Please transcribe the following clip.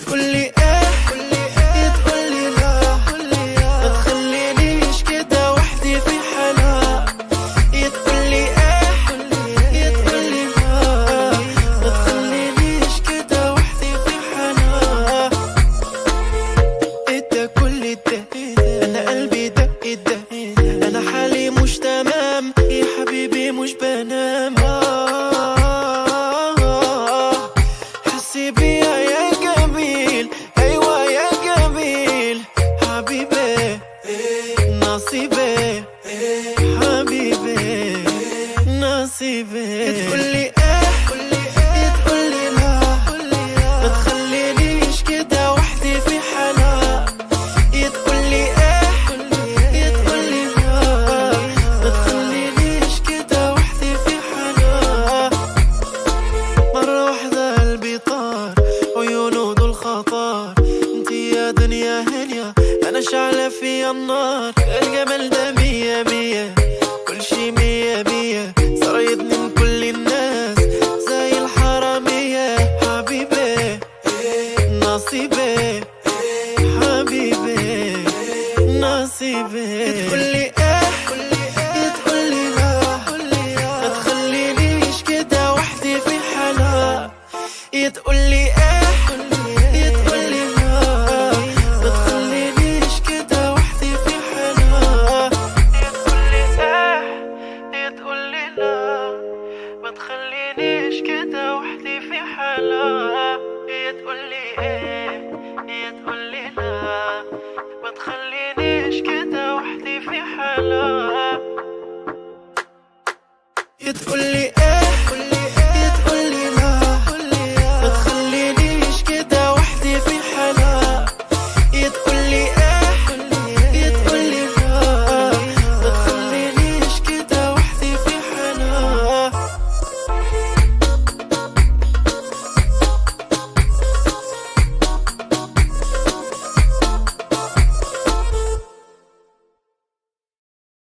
تقولي ايه تقولي لا، ما تخلينيش كده وحدي في حالها. تقولي ايه تقولي لا، ما تخلينيش كده وحدي في حالها. ده كل ده انا قلبي دق ده، انا حالي مش تمام يا حبيبي مش بنام. حسي بيا يا جميل، ايوه يا جميل حبيبي نصيبي، حبيبي نصيبي. تقولي ايه تقولي لا، ما تخلينيش كده وحدي في حالها. تقولي ايه تقولي لا، ما تخلينيش كده وحدي في حالها. مرة واحدة قلبي طار، عيونه دول خطار. انتي يا دنيا هنيا، انا شعلة فيا النار. الجمال ده مية مية، كل شي مية مية. صرايدني من كل الناس زي الحرامية. حبيبي نصيبي، حبيبي نصيبي. تقولي ايه تقولي لا، ما تخلينيش كده وحدي في حالها. تقولي ايه تقولي لا، ما تخلينيش كده وحدي في حالها. تقولي ايه تقولي لا، ما تخلينيش كده وحدي في حالها. تقولي ايه تقولي لا، ما تخلينيش كده وحدي في حالها. تقولي ايه